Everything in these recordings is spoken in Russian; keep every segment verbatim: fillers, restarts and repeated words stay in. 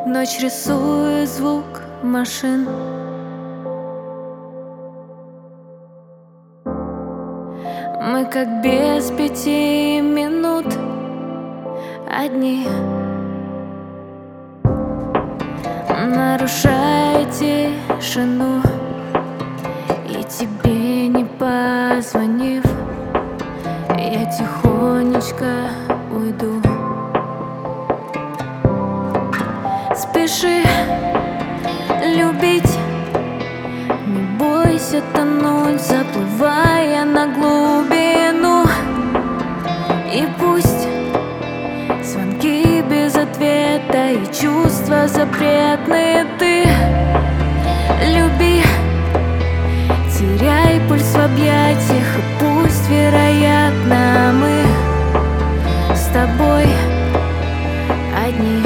Ночь рисует звук машин. Мы как без пяти минут одни, нарушая тишину. И тебе не позвонив, я тихонечко уйду. Спеши любить, не бойся тонуть, заплывая на глубину. И пусть звонки без ответа и чувства запретные, ты люби, теряй пульс в объятиях, и пусть, вероятно, мы с тобой одни.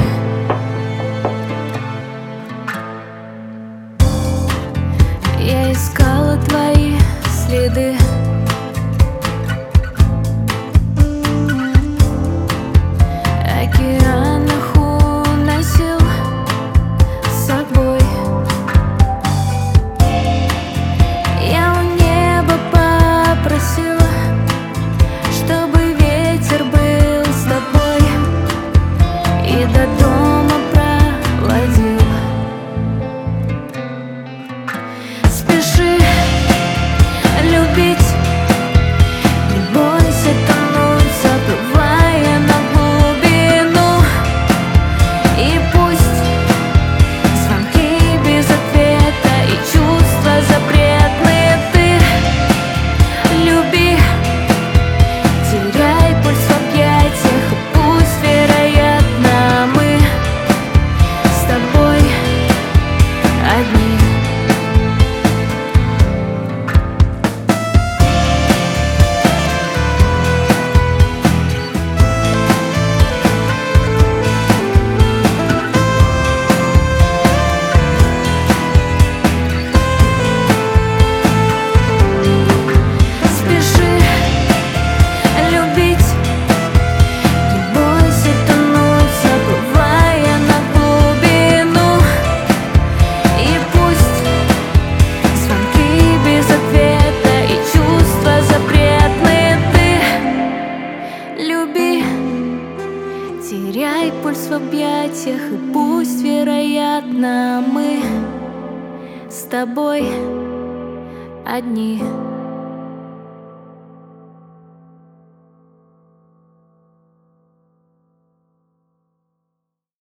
Я искала твои следы, океан их уносил с собой. Я у неба попросила, чтобы ветер был с тобой и до дома проводил. Спеши любить, не бойся тонуть, заплывая на глубину. И пусть звонки без ответа и чувства запретные, ты люби, теряй пульс в объятиях, и пусть, вероятно, мы с тобой одни. Теряй пульс в объятиях, и пусть, вероятно, мы с тобой одни.